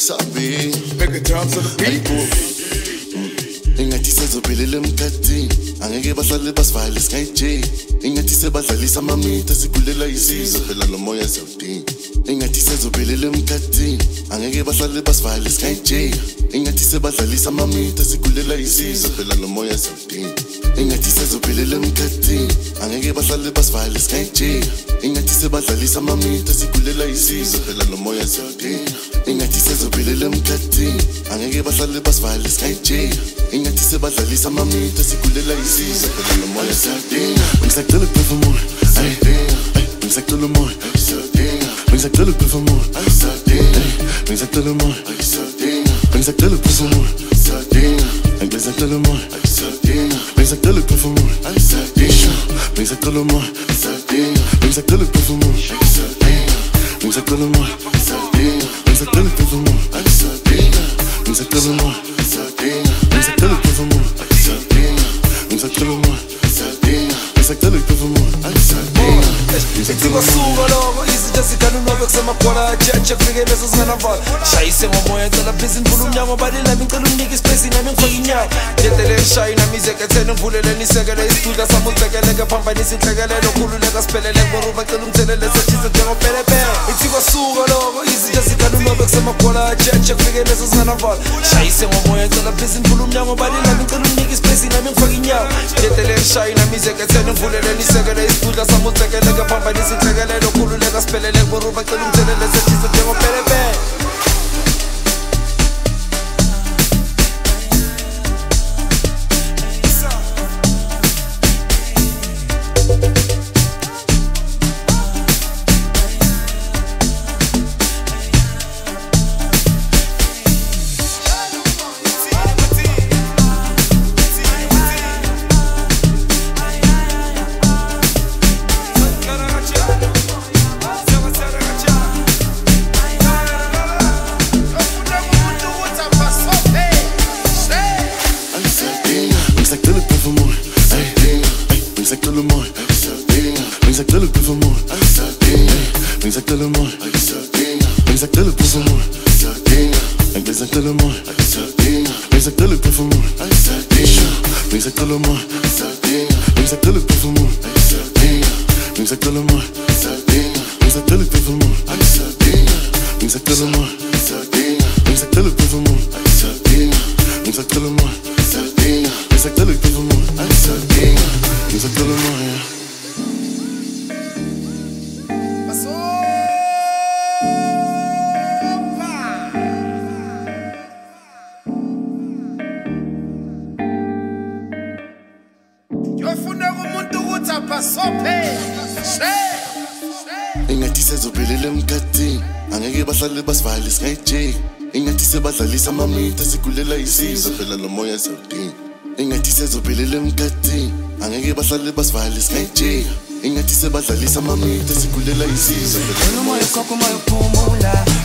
Sabi Make it drums on the beat. Ingathi sezophelele emkhathini angeke bahlale basivale singayijeki ingathi sebadlalisa amamitha sigulela isizwe phela lo moya siyawudinga ingathi sezophelele emkhathini angeke bahlale basivale singayijeki ingathi sebadlalisa amamitha sigulela isizwe phela lo moya siyawudinga ingathi sezophelele emkhathini angeke bahlale basivale singayijeki ingathi sebadlalisa amamitha sigulela isizwe phela lo moya siyawudinga ingathi sezophelele emkhathini angeke bahlale basivale singayijeki ingathi sebadlalisa amamitha sigulela isizwe phela lo moya siyawudinga ngisacela ukuphefumula ngisacela umoya ngisacela ukuphefumula ngisacela umoya ngisacela ukuphefumula ngisacela umoya ngisacela ukuphefumula ngisacela umoya ngisacela ukuphefumula ngisacela umoya ngisacela ukuphefumula ngisacela umoya ngisacela ukuphefumula ngisacela umoya ngisacela ukuphefumula Sikusuka lokho izinto zikhana unobe kusemagwala ajaja kufike leso singanavala shayise ngomoya ngicela please ngivule umnyango balilami ngicela unike ispace nami ngifake inyawo ngedele ngishaye nami izekethene ngivuleleni isekele isidudla sami uzekeleke phambanisa inhlekelelo khululeka siphelele ngoruba ngicela ungithelele sethise njengopelepele ithi kwasuka lokho izinto zikhana unobe kusemagwala ajaja kufike leso singanavala shayise ngomoya ngicela please ngivule umnyango balilami ngicela unike ispace nami ngifake inyawo ngedele ngishaye nami izekethene ngivuleleni isekele isidudla sami uzekeleke phambanisa inhlekelelo khululeka siphelele ngoruba ngicela ungithelele sethise njengopelepele ngisacela umoya ngisacela ukuphefumula ngisacela umoya ngisacela ukuphefumula ngisacela umoya ngisacela ukuphefumula ngisacela umoya ngisacela ukuphefumula ngisacela umoya ngisacela ukuphefumula ngisacela umoya ngisacela ukuphefumula ngisacela umoya ngisacela ukuphefumula ngisacela umoya Yofuna umuntu ukuthi abasophe ingathi sezophelele emkhathini angeke bahlale basivale singayijeki ingathi sebadlalisa amamitha sigulela isizwe phela lo moya siyawudinga ingathi sezophelele emkhathini angeke bahlale basivale singayijeki ingathi sebadlalisa amamitha sigulela isizwe phela lo moya umoya uphumula